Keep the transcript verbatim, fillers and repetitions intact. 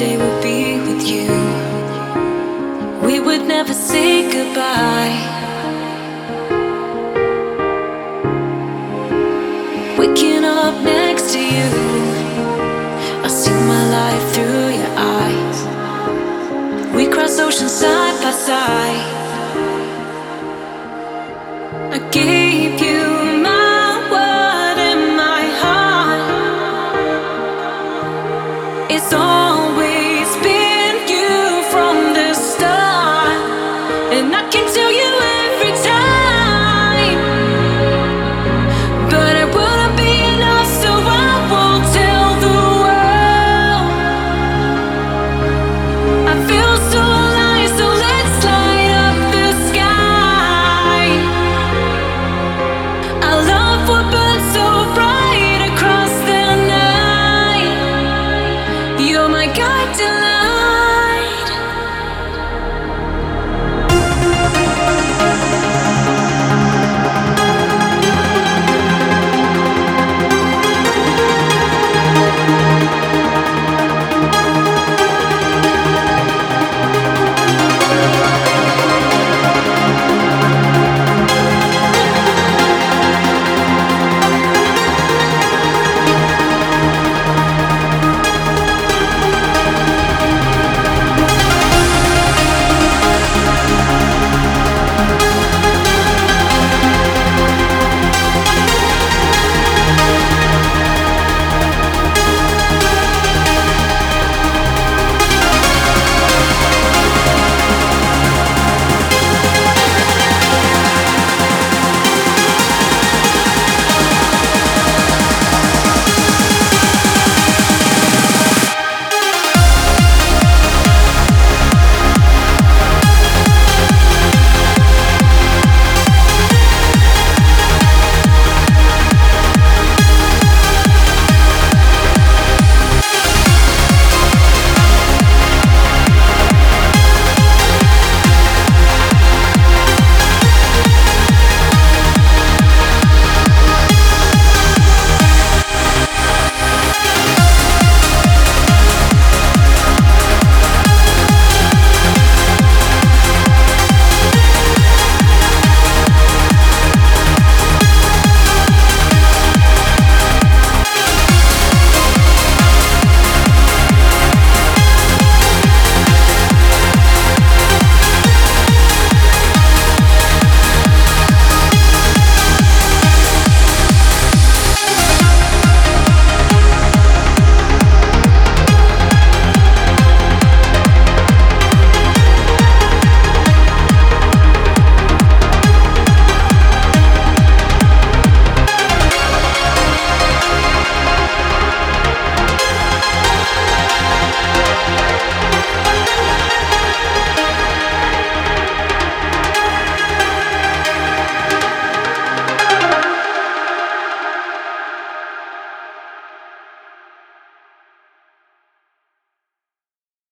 day would be with you. We would never say goodbye. Waking up next to you, I see my life through your eyes. We cross oceans side by side. I gave you my word and my heart. It's always been you from the start, and I can tell you every time, but it wouldn't be enough, so I will tell the world. I feel so alive, so let's light up the sky. Our love will burn so bright across the night. You're my guide to life.